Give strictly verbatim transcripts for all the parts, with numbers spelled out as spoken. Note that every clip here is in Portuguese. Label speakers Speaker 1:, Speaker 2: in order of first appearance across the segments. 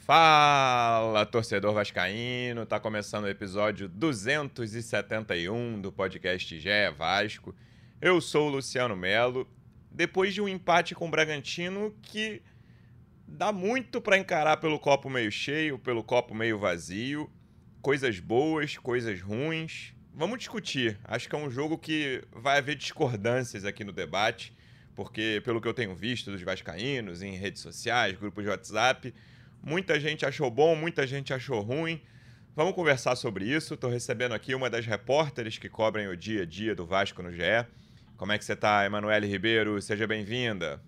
Speaker 1: Fala, torcedor vascaíno, tá começando o episódio duzentos e setenta e um do podcast Gé é Vasco. Eu sou o Luciano Melo. Depois de um empate com o Bragantino que dá muito pra encarar pelo copo meio cheio, pelo copo meio vazio, coisas boas, coisas ruins. Vamos discutir. Acho que é um jogo que vai haver discordâncias aqui no debate, porque pelo que eu tenho visto dos vascaínos em redes sociais, grupos de WhatsApp, muita gente achou bom, muita gente achou ruim. Vamos conversar sobre isso. Estou recebendo aqui uma das repórteres que cobrem o dia a dia do Vasco no G E. Como é que você está, Emanuele Ribeiro? Seja bem-vinda.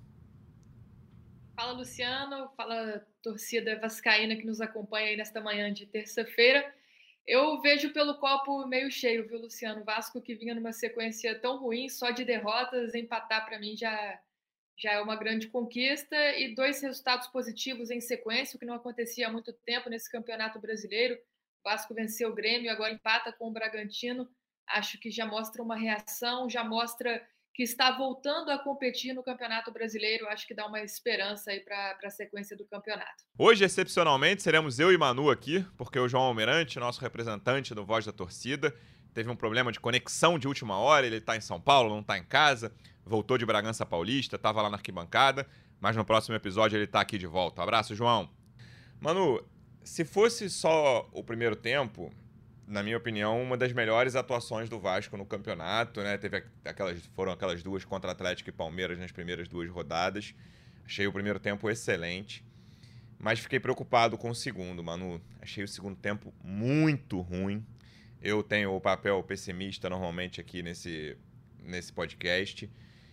Speaker 2: Fala, Luciano. Fala, torcida vascaína que nos acompanha aí nesta manhã de terça-feira. Eu vejo pelo copo meio cheio, viu, Luciano? Vasco que vinha numa sequência tão ruim, só de derrotas, empatar para mim já, já é uma grande conquista. E dois resultados positivos em sequência, o que não acontecia há muito tempo nesse Campeonato Brasileiro. O Vasco venceu o Grêmio, agora empata com o Bragantino. Acho que já mostra uma reação, já mostra que está voltando a competir no Campeonato Brasileiro. Acho que dá uma esperança aí para a sequência do campeonato.
Speaker 1: Hoje, excepcionalmente, seremos eu e Manu aqui, porque o João Almirante, nosso representante do Voz da Torcida, teve um problema de conexão de última hora. Ele está em São Paulo, não está em casa, voltou de Bragança Paulista, estava lá na arquibancada, mas no próximo episódio ele está aqui de volta. Abraço, João. Manu, se fosse só o primeiro tempo, na minha opinião, uma das melhores atuações do Vasco no campeonato, né? Teve aquelas, foram aquelas duas contra Atlético e Palmeiras nas primeiras duas rodadas. Achei o primeiro tempo excelente, mas fiquei preocupado com o segundo, Manu. Achei o segundo tempo muito ruim. Eu tenho o papel pessimista normalmente aqui nesse, nesse podcast.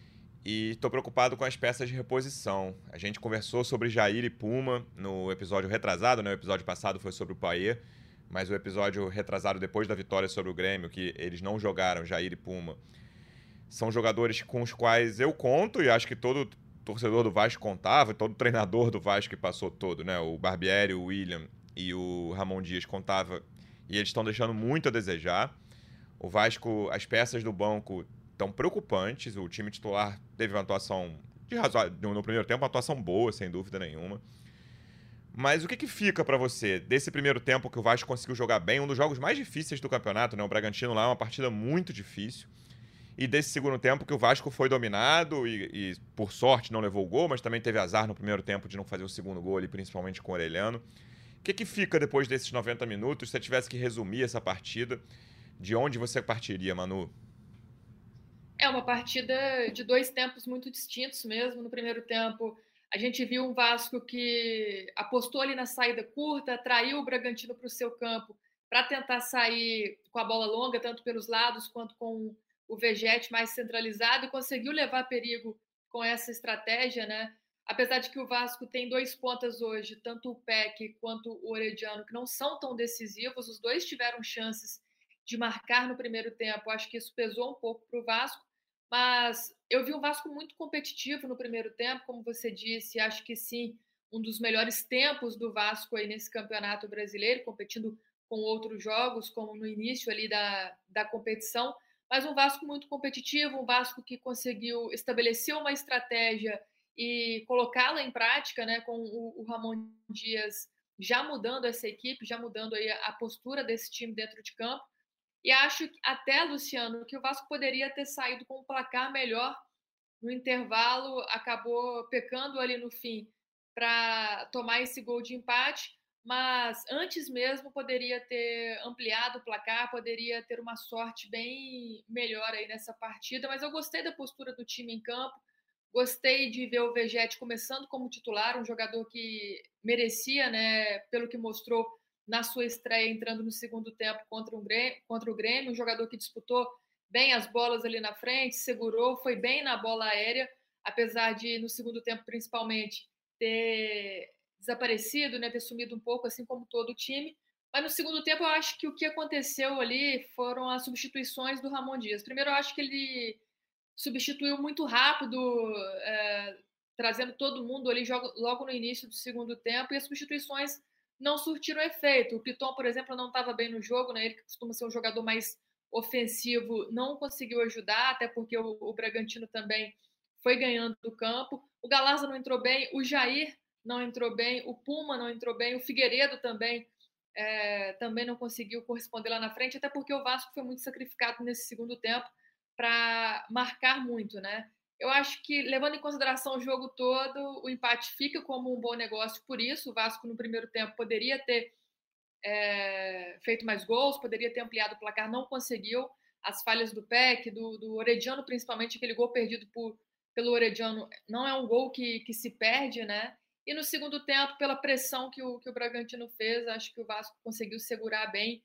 Speaker 1: E estou preocupado com as peças de reposição. A gente conversou sobre Jair e Puma no episódio retrasado, né? O episódio passado foi sobre o Payet, mas o episódio retrasado depois da vitória sobre o Grêmio, que eles não jogaram, Jair e Puma, são jogadores com os quais eu conto, e acho que todo torcedor do Vasco contava, todo treinador do Vasco que passou todo, né? O Barbieri, o William e o Ramon Dias contava, e eles estão deixando muito a desejar. O Vasco, as peças do banco estão preocupantes. O time titular teve uma atuação de razo... no primeiro tempo, uma atuação boa, sem dúvida nenhuma. Mas o que, que fica pra você desse primeiro tempo que o Vasco conseguiu jogar bem, um dos jogos mais difíceis do campeonato, né? O Bragantino lá é uma partida muito difícil. E desse segundo tempo que o Vasco foi dominado e, e, por sorte, não levou o gol, mas também teve azar no primeiro tempo de não fazer o segundo gol ali, principalmente com o Orelhano. O que, que fica depois desses noventa minutos, se você tivesse que resumir essa partida, de onde você partiria, Manu?
Speaker 2: É uma partida de dois tempos muito distintos mesmo. No primeiro tempo, a gente viu um Vasco que apostou ali na saída curta, atraiu o Bragantino para o seu campo para tentar sair com a bola longa, tanto pelos lados quanto com o Vegete mais centralizado, e conseguiu levar perigo com essa estratégia, né? Apesar de que o Vasco tem dois pontas hoje, tanto o Peck quanto o Orediano, que não são tão decisivos, os dois tiveram chances de marcar no primeiro tempo. Acho que isso pesou um pouco para o Vasco, mas eu vi um Vasco muito competitivo no primeiro tempo, como você disse. Acho que sim, um dos melhores tempos do Vasco aí nesse Campeonato Brasileiro, competindo com outros jogos, como no início ali da, da competição. Mas um Vasco muito competitivo, um Vasco que conseguiu estabelecer uma estratégia e colocá-la em prática, né, com o, o Ramon Dias já mudando essa equipe, já mudando aí a postura desse time dentro de campo. E acho que até, Luciano, que o Vasco poderia ter saído com um placar melhor no intervalo, acabou pecando ali no fim para tomar esse gol de empate, mas antes mesmo poderia ter ampliado o placar, poderia ter uma sorte bem melhor aí nessa partida. Mas eu gostei da postura do time em campo, gostei de ver o Vegete começando como titular, um jogador que merecia, né, pelo que mostrou na sua estreia, entrando no segundo tempo contra, um Grêmio, contra o Grêmio, um jogador que disputou bem as bolas ali na frente, segurou, foi bem na bola aérea, apesar de, no segundo tempo, principalmente, ter desaparecido, né, ter sumido um pouco, assim como todo o time. Mas no segundo tempo, eu acho que o que aconteceu ali foram as substituições do Ramon Dias. Primeiro, eu acho que ele substituiu muito rápido, é, trazendo todo mundo ali logo no início do segundo tempo, e as substituições não surtiram efeito. O Piton, por exemplo, não estava bem no jogo, né? Ele que costuma ser um jogador mais ofensivo, não conseguiu ajudar, até porque o, o Bragantino também foi ganhando do campo. O Galarza não entrou bem, o Jair não entrou bem, o Puma não entrou bem, o Figueiredo também, é, também não conseguiu corresponder lá na frente, até porque o Vasco foi muito sacrificado nesse segundo tempo para marcar muito, né? Eu acho que, levando em consideração o jogo todo, o empate fica como um bom negócio por isso. O Vasco, no primeiro tempo, poderia ter é, feito mais gols, poderia ter ampliado o placar, não conseguiu. As falhas do Peck, do, do Orediano, principalmente, aquele gol perdido por, pelo Orediano, não é um gol que, que se perde, né? E no segundo tempo, pela pressão que o, que o Bragantino fez, acho que o Vasco conseguiu segurar bem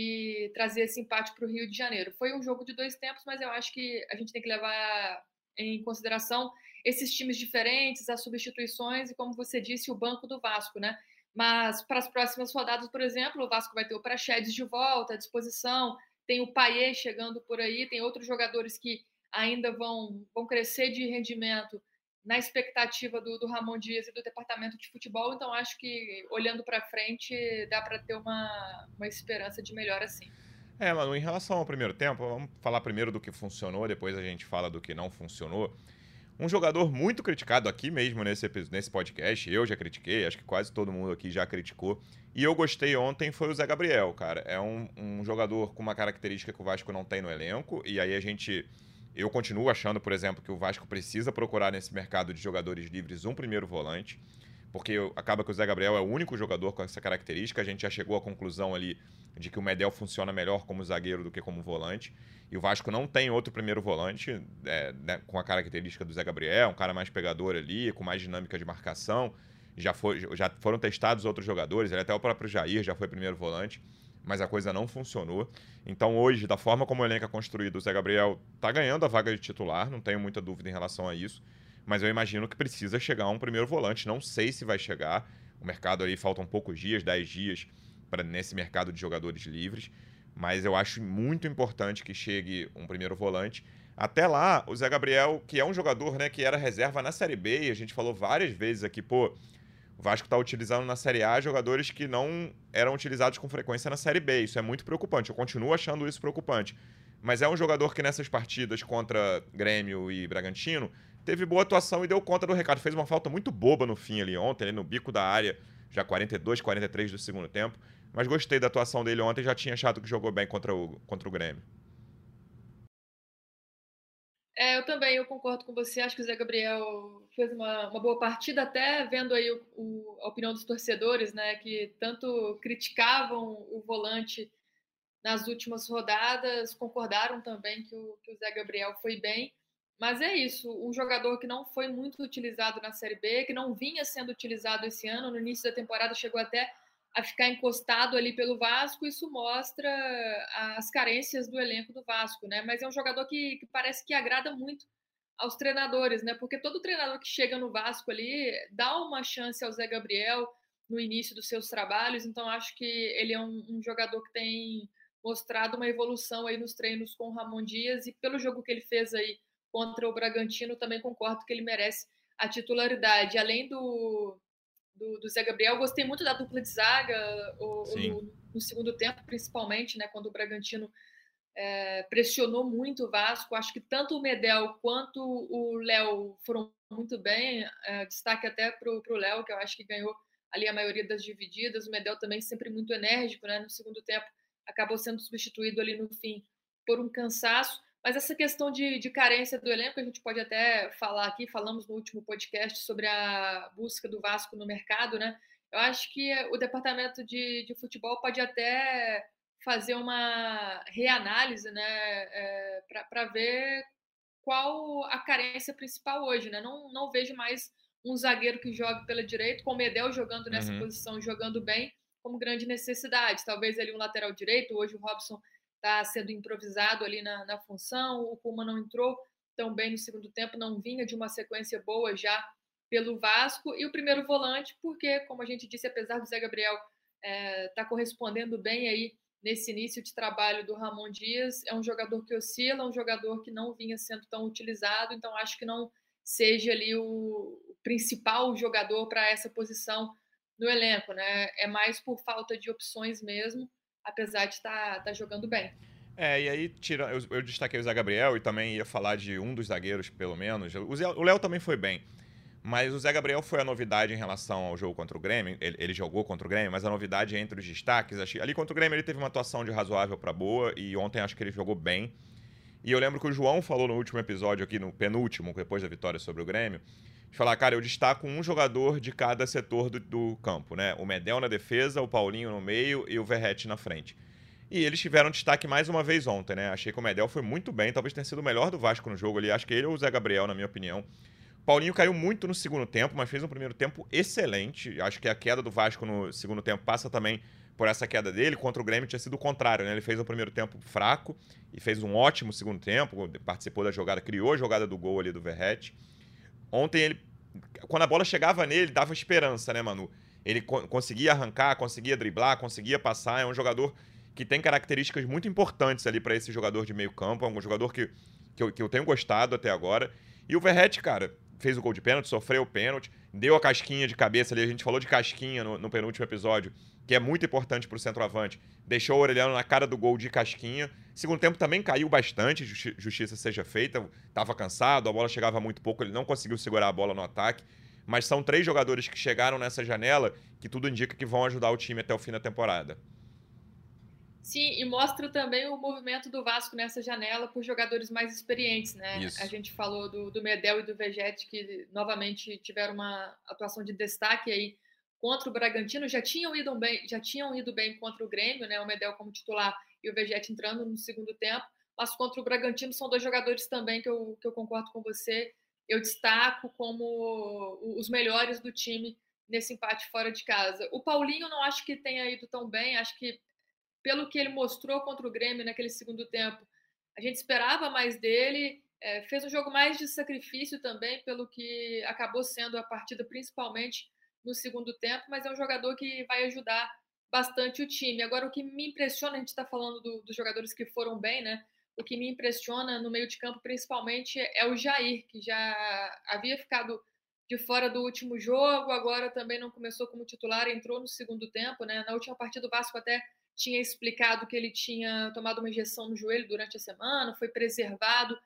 Speaker 2: e trazer esse empate para o Rio de Janeiro. Foi um jogo de dois tempos, mas eu acho que a gente tem que levar em consideração esses times diferentes, as substituições e, como você disse, o banco do Vasco, né? Mas para as próximas rodadas, por exemplo, o Vasco vai ter o Praxedes de volta à disposição, tem o Payet chegando por aí, tem outros jogadores que ainda vão, vão crescer de rendimento na expectativa do, do Ramon Dias e do departamento de futebol. Então, acho que, olhando para frente, dá para ter uma, uma esperança de melhora, sim.
Speaker 1: É, Manu, em relação ao primeiro tempo, vamos falar primeiro do que funcionou, depois a gente fala do que não funcionou. Um jogador muito criticado aqui mesmo nesse, nesse podcast, eu já critiquei, acho que quase todo mundo aqui já criticou, e eu gostei ontem, foi o Zé Gabriel, cara. É um, um jogador com uma característica que o Vasco não tem no elenco, e aí a gente... Eu continuo achando, por exemplo, que o Vasco precisa procurar nesse mercado de jogadores livres um primeiro volante, porque acaba que o Zé Gabriel é o único jogador com essa característica. A gente já chegou à conclusão ali de que o Medel funciona melhor como zagueiro do que como volante. E o Vasco não tem outro primeiro volante é, né, com a característica do Zé Gabriel, um cara mais pegador ali, com mais dinâmica de marcação. Já, foi, já foram testados outros jogadores, ele até o próprio Jair já foi primeiro volante, mas a coisa não funcionou. Então hoje, da forma como o elenco é construído, o Zé Gabriel tá ganhando a vaga de titular, não tenho muita dúvida em relação a isso. Mas eu imagino que precisa chegar um primeiro volante. Não sei se vai chegar. O mercado ali faltam poucos dias, dez dias, para nesse mercado de jogadores livres. Mas eu acho muito importante que chegue um primeiro volante. Até lá, o Zé Gabriel, que é um jogador, né, que era reserva na Série B, e a gente falou várias vezes aqui, pô, o Vasco está utilizando na Série A jogadores que não eram utilizados com frequência na Série B. Isso é muito preocupante. Eu continuo achando isso preocupante. Mas é um jogador que nessas partidas contra Grêmio e Bragantino teve boa atuação e deu conta do recado. Fez uma falta muito boba no fim ali ontem, ali no bico da área, já quarenta e dois, quarenta e três do segundo tempo. Mas gostei da atuação dele ontem, já tinha achado que jogou bem contra o, contra o Grêmio.
Speaker 2: É, eu também, eu concordo com você. Acho que o Zé Gabriel fez uma, uma boa partida, até vendo aí o, o, a opinião dos torcedores, né, que tanto criticavam o volante nas últimas rodadas, concordaram também que o, que o Zé Gabriel foi bem. Mas é isso, um jogador que não foi muito utilizado na Série B, que não vinha sendo utilizado esse ano, no início da temporada chegou até a ficar encostado ali pelo Vasco. Isso mostra as carências do elenco do Vasco, né? Mas é um jogador que, que parece que agrada muito aos treinadores, né? Porque todo treinador que chega no Vasco ali dá uma chance ao Zé Gabriel no início dos seus trabalhos. Então acho que ele é um, um jogador que tem mostrado uma evolução aí nos treinos com o Ramon Dias, e pelo jogo que ele fez aí contra o Bragantino, também concordo que ele merece a titularidade. Além do, do, do Zé Gabriel, gostei muito da dupla de zaga o, no, no segundo tempo, principalmente, né, quando o Bragantino é, pressionou muito o Vasco. Acho que tanto o Medel quanto o Léo foram muito bem. É, destaque até para o Léo, que eu acho que ganhou ali a maioria das divididas. O Medel também sempre muito enérgico, né, no segundo tempo acabou sendo substituído ali no fim por um cansaço. Mas essa questão de, de carência do elenco, a gente pode até falar aqui, falamos no último podcast sobre a busca do Vasco no mercado, né? Eu acho que o departamento de, de futebol pode até fazer uma reanálise, né, é, para ver qual a carência principal hoje, né? Não, não vejo mais um zagueiro que jogue pela direita, com o Medel jogando nessa uhum. posição, jogando bem, como grande necessidade. Talvez ali um lateral direito, hoje o Robson está sendo improvisado ali na, na função, o Puma não entrou tão bem no segundo tempo, não vinha de uma sequência boa já pelo Vasco, e o primeiro volante, porque, como a gente disse, apesar do Zé Gabriel é, tá correspondendo bem aí nesse início de trabalho do Ramon Dias, é um jogador que oscila, um jogador que não vinha sendo tão utilizado, então acho que não seja ali o principal jogador para essa posição no elenco, né? É mais por falta de opções mesmo, apesar de estar tá, tá jogando bem.
Speaker 1: É, e aí tira, eu, eu destaquei o Zé Gabriel e também ia falar de um dos zagueiros, pelo menos. O Léo também foi bem. Mas o Zé Gabriel foi a novidade em relação ao jogo contra o Grêmio. Ele, ele jogou contra o Grêmio, mas a novidade entre os destaques... Achei, ali contra o Grêmio ele teve uma atuação de razoável para boa e ontem acho que ele jogou bem. E eu lembro que o João falou no último episódio aqui, no penúltimo, depois da vitória sobre o Grêmio, de falar, cara, eu destaco um jogador de cada setor do, do campo, né? O Medel na defesa, o Paulinho no meio e o Verratti na frente. E eles tiveram destaque mais uma vez ontem, né? Achei que o Medel foi muito bem, talvez tenha sido o melhor do Vasco no jogo ali. Acho que ele ou o Zé Gabriel, na minha opinião. O Paulinho caiu muito no segundo tempo, mas fez um primeiro tempo excelente. Acho que a queda do Vasco no segundo tempo passa também por essa queda dele. Contra o Grêmio tinha sido o contrário, né? Ele fez o primeiro tempo fraco e fez um ótimo segundo tempo, participou da jogada, criou a jogada do gol ali do Verratti. Ontem ele, quando a bola chegava nele, ele dava esperança, né, Manu? Ele co conseguia arrancar, conseguia driblar, conseguia passar. É um jogador que tem características muito importantes ali para esse jogador de meio campo. É um jogador que, que, eu, que eu tenho gostado até agora. E o Verratti, cara, fez o gol de pênalti, sofreu o pênalti, deu a casquinha de cabeça ali. A gente falou de casquinha no, no penúltimo episódio, que é muito importante para o centroavante. Deixou o Orelhano na cara do gol de casquinha. Segundo tempo também caiu bastante, justi justiça seja feita. Estava cansado, a bola chegava muito pouco, ele não conseguiu segurar a bola no ataque. Mas são três jogadores que chegaram nessa janela que tudo indica que vão ajudar o time até o fim da temporada.
Speaker 2: Sim, e mostra também o movimento do Vasco nessa janela por jogadores mais experientes, né?
Speaker 1: Isso.
Speaker 2: A gente falou do, do Medel e do Verratti, que novamente tiveram uma atuação de destaque aí contra o Bragantino. Já tinham ido bem, já tinham ido bem contra o Grêmio, né? O Medel como titular e o Verratti entrando no segundo tempo. Mas contra o Bragantino são dois jogadores também que eu, que eu concordo com você. Eu destaco como os melhores do time nesse empate fora de casa. O Paulinho não acho que tenha ido tão bem, acho que pelo que ele mostrou contra o Grêmio naquele segundo tempo, a gente esperava mais dele, é, fez um jogo mais de sacrifício também, pelo que acabou sendo a partida, principalmente no segundo tempo, mas é um jogador que vai ajudar bastante o time. Agora, o que me impressiona, a gente está falando do, dos jogadores que foram bem, né? O que me impressiona no meio de campo, principalmente, é o Jair, que já havia ficado de fora do último jogo, agora também não começou como titular, entrou no segundo tempo, né? Na última partida, o Vasco até tinha explicado que ele tinha tomado uma injeção no joelho durante a semana, foi preservado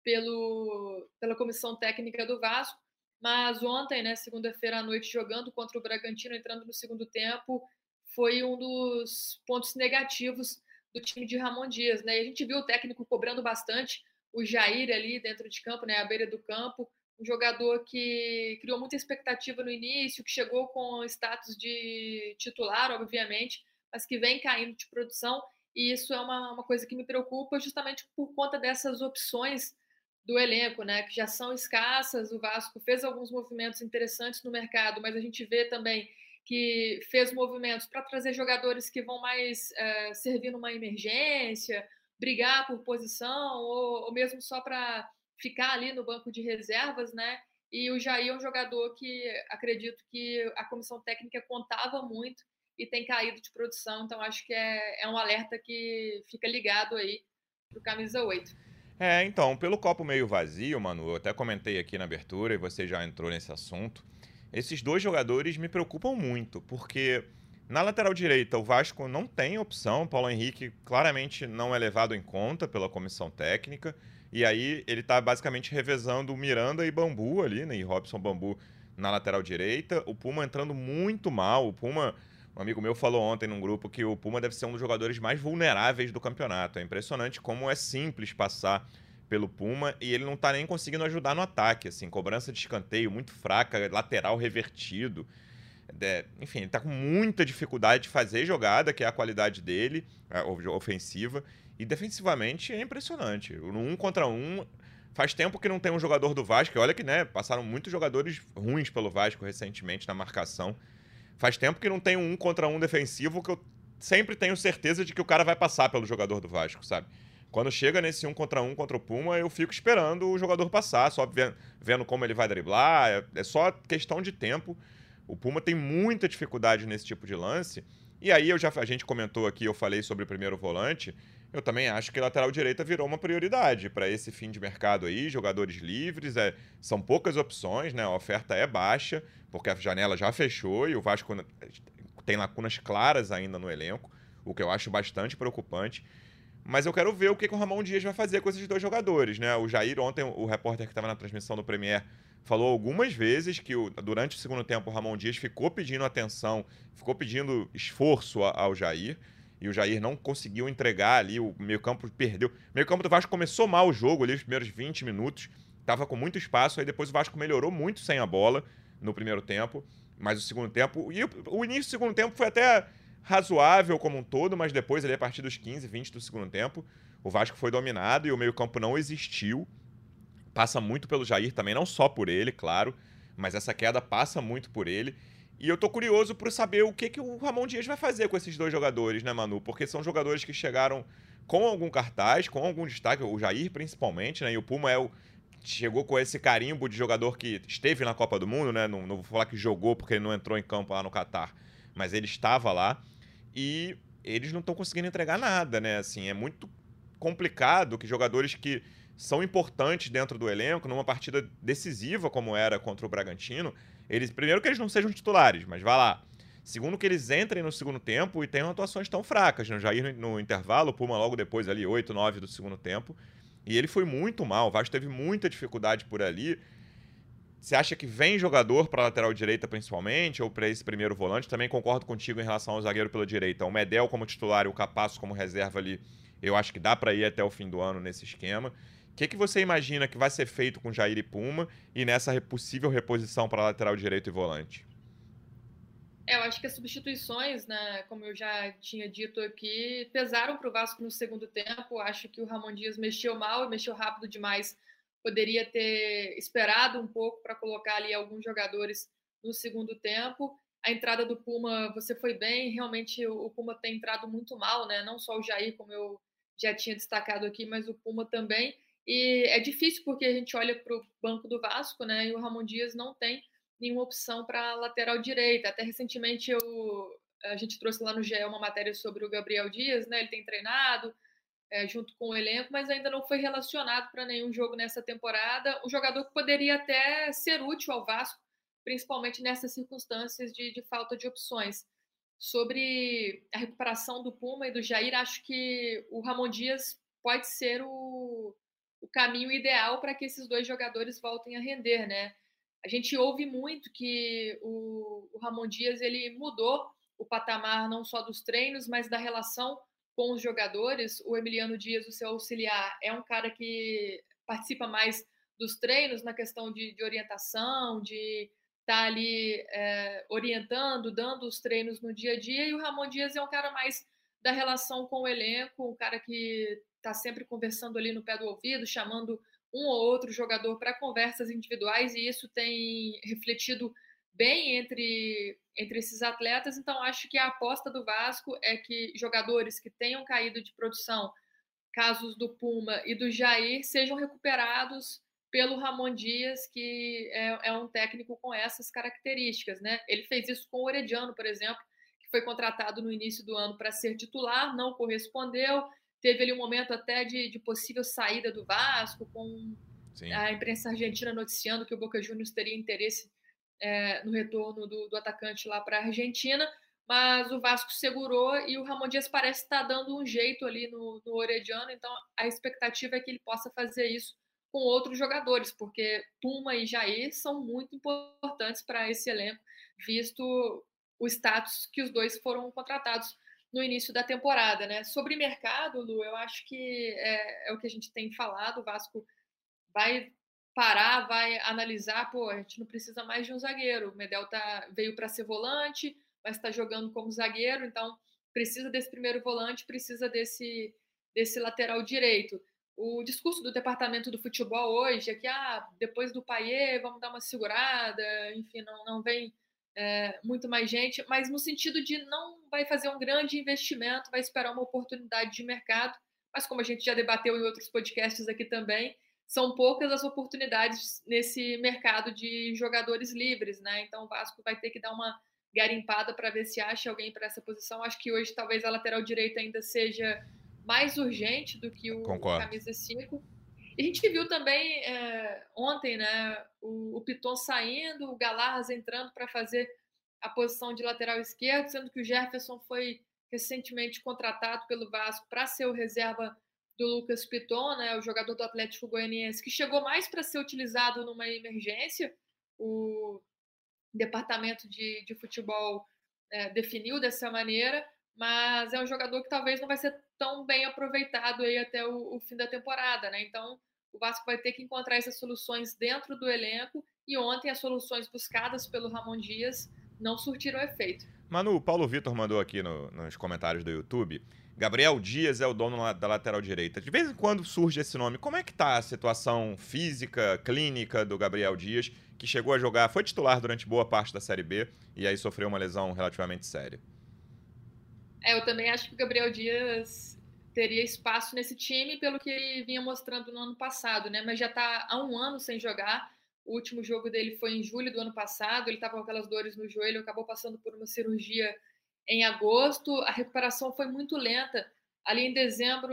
Speaker 2: pelo, pela comissão técnica do Vasco, mas ontem, né, segunda-feira à noite, jogando contra o Bragantino, entrando no segundo tempo, foi um dos pontos negativos do time de Ramon Dias, né? E a gente viu o técnico cobrando bastante o Jair ali dentro de campo, né, à beira do campo, um jogador que criou muita expectativa no início, que chegou com status de titular, obviamente, mas que vem caindo de produção, e isso é uma, uma coisa que me preocupa justamente por conta dessas opções do elenco, né, que já são escassas. O Vasco fez alguns movimentos interessantes no mercado, mas a gente vê também que fez movimentos para trazer jogadores que vão mais é, servir numa emergência, brigar por posição, ou, ou mesmo só para ficar ali no banco de reservas, né? E o Jair é um jogador que acredito que a comissão técnica contava muito e tem caído de produção, então acho que é, é um alerta que fica ligado aí pro camisa oito.
Speaker 1: É, então, pelo copo meio vazio, Manu, eu até comentei aqui na abertura e você já entrou nesse assunto, esses dois jogadores me preocupam muito, porque na lateral direita o Vasco não tem opção, o Paulo Henrique claramente não é levado em conta pela comissão técnica, e aí ele tá basicamente revezando o Miranda e Bambu ali, né, e Robson Bambu na lateral direita, o Puma entrando muito mal, o Puma... Um amigo meu falou ontem num grupo que o Puma deve ser um dos jogadores mais vulneráveis do campeonato. É impressionante como é simples passar pelo Puma e ele não tá nem conseguindo ajudar no ataque, assim, cobrança de escanteio muito fraca, lateral revertido. É, enfim, ele tá com muita dificuldade de fazer jogada, que é a qualidade dele, a ofensiva, e defensivamente é impressionante. No um contra um, faz tempo que não tem um jogador do Vasco, e olha que, né, passaram muitos jogadores ruins pelo Vasco recentemente na marcação. Faz tempo que não tem um um contra um defensivo que eu sempre tenho certeza de que o cara vai passar pelo jogador do Vasco, sabe? Quando chega nesse um contra um contra o Puma, eu fico esperando o jogador passar, só vendo, vendo como ele vai driblar, é, é só questão de tempo. O Puma tem muita dificuldade nesse tipo de lance. E aí eu já, a gente comentou aqui, eu falei sobre o primeiro volante, eu também acho que lateral direita virou uma prioridade para esse fim de mercado aí, jogadores livres, é, são poucas opções, né? A oferta é baixa, porque a janela já fechou e o Vasco tem lacunas claras ainda no elenco, o que eu acho bastante preocupante. Mas eu quero ver o que, que o Ramon Dias vai fazer com esses dois jogadores, né? O Jair, ontem, o repórter que estava na transmissão do Premier falou algumas vezes que o, durante o segundo tempo o Ramon Dias ficou pedindo atenção, ficou pedindo esforço ao Jair, e o Jair não conseguiu entregar ali, o meio-campo perdeu. O meio-campo do Vasco começou mal o jogo ali, os primeiros vinte minutos, tava com muito espaço, aí depois o Vasco melhorou muito sem a bola no primeiro tempo, mas o segundo tempo, e o, o início do segundo tempo foi até razoável como um todo, mas depois ali a partir dos quinze, vinte do segundo tempo, o Vasco foi dominado e o meio-campo não existiu. Passa muito pelo Jair também, não só por ele, claro, mas essa queda passa muito por ele. E eu tô curioso por saber o que, que o Ramon Dias vai fazer com esses dois jogadores, né, Manu? Porque são jogadores que chegaram com algum cartaz, com algum destaque, o Jair principalmente, né? E o Puma é o, chegou com esse carimbo de jogador que esteve na Copa do Mundo, né? Não, não vou falar que jogou porque ele não entrou em campo lá no Catar, mas ele estava lá. E eles não estão conseguindo entregar nada, né? Assim, é muito complicado que jogadores que são importantes dentro do elenco, numa partida decisiva como era contra o Bragantino, eles, primeiro que eles não sejam titulares, mas vá lá. Segundo que eles entrem no segundo tempo e tenham atuações tão fracas. Né? Jair no, no intervalo, o Puma logo depois ali, oito, nove do segundo tempo. E ele foi muito mal, o Vasco teve muita dificuldade por ali. Você acha que vem jogador para a lateral direita principalmente, ou para esse primeiro volante? Também concordo contigo em relação ao zagueiro pela direita. O Medel como titular e o Capasso como reserva ali, eu acho que dá para ir até o fim do ano nesse esquema. O que, que você imagina que vai ser feito com Jair e Puma e nessa possível reposição para lateral direito e volante?
Speaker 2: É, eu acho que as substituições, né, como eu já tinha dito aqui, pesaram para o Vasco no segundo tempo. Acho que o Ramon Dias mexeu mal, mexeu rápido demais. Poderia ter esperado um pouco para colocar ali alguns jogadores no segundo tempo. A entrada do Puma, você foi bem, realmente o Puma tem entrado muito mal, né? Não só o Jair, como eu já tinha destacado aqui, mas o Puma também. E é difícil porque a gente olha para o banco do Vasco, né? E o Ramon Dias não tem nenhuma opção para lateral direita. Até recentemente eu, a gente trouxe lá no G E uma matéria sobre o Gabriel Dias, né? Ele tem treinado é, junto com o elenco, mas ainda não foi relacionado para nenhum jogo nessa temporada. Um jogador que poderia até ser útil ao Vasco, principalmente nessas circunstâncias de, de falta de opções. Sobre a recuperação do Puma e do Jair, acho que o Ramon Dias pode ser o, o caminho ideal para que esses dois jogadores voltem a render, né? A gente ouve muito que o, o Ramon Dias ele mudou o patamar não só dos treinos, mas da relação com os jogadores. O Emiliano Dias, o seu auxiliar, é um cara que participa mais dos treinos na questão de, de orientação, de estar tá ali é, orientando, dando os treinos no dia a dia. E o Ramon Dias é um cara mais da relação com o elenco, um cara que está sempre conversando ali no pé do ouvido, chamando um ou outro jogador para conversas individuais, e isso tem refletido bem entre, entre esses atletas. Então, acho que a aposta do Vasco é que jogadores que tenham caído de produção, casos do Puma e do Jair, sejam recuperados pelo Ramon Dias, que é, é um técnico com essas características, né? Ele fez isso com o Orediano, por exemplo, que foi contratado no início do ano para ser titular, não correspondeu. Teve ali um momento até de, de possível saída do Vasco, com Sim. a imprensa argentina noticiando que o Boca Juniors teria interesse é, no retorno do, do atacante lá para a Argentina, mas o Vasco segurou e o Ramon Dias parece estar dando um jeito ali no, no Orediano, então a expectativa é que ele possa fazer isso com outros jogadores, porque Puma e Jair são muito importantes para esse elenco, visto o status que os dois foram contratados no início da temporada, né? Sobre mercado, Lu, eu acho que é, é o que a gente tem falado, o Vasco vai parar, vai analisar, pô, a gente não precisa mais de um zagueiro, o Medel tá, veio para ser volante, mas está jogando como zagueiro, então precisa desse primeiro volante, precisa desse, desse lateral direito. O discurso do departamento do futebol hoje é que, ah, depois do Payet, vamos dar uma segurada, enfim, não, não vem é, muito mais gente, mas no sentido de não vai fazer um grande investimento, vai esperar uma oportunidade de mercado, mas como a gente já debateu em outros podcasts aqui também, são poucas as oportunidades nesse mercado de jogadores livres, né? Então o Vasco vai ter que dar uma garimpada para ver se acha alguém para essa posição. Acho que hoje talvez a lateral direita ainda seja mais urgente do que o
Speaker 1: Concordo.
Speaker 2: camisa cinco. E a gente viu também é, ontem, né, o, o Piton saindo, o Galarras entrando para fazer a posição de lateral esquerdo, sendo que o Jefferson foi recentemente contratado pelo Vasco para ser o reserva do Lucas Piton, né, o jogador do Atlético Goianiense, que chegou mais para ser utilizado numa emergência o departamento de, de futebol é, definiu dessa maneira, mas é um jogador que talvez não vai ser tão bem aproveitado aí até o, o fim da temporada, né? Então, o Vasco vai ter que encontrar essas soluções dentro do elenco, e ontem as soluções buscadas pelo Ramon Dias não surtiram efeito.
Speaker 1: Manu, o Paulo Vitor mandou aqui no, nos comentários do YouTube: Gabriel Dias é o dono da lateral direita. De vez em quando surge esse nome. Como é que tá a situação física, clínica do Gabriel Dias, que chegou a jogar, foi titular durante boa parte da Série B e aí sofreu uma lesão relativamente séria?
Speaker 2: É, eu também acho que o Gabriel Dias teria espaço nesse time pelo que ele vinha mostrando no ano passado, né? Mas já está há um ano sem jogar. O último jogo dele foi em julho do ano passado. Ele estava com aquelas dores no joelho, acabou passando por uma cirurgia em agosto. A recuperação foi muito lenta. Ali em dezembro,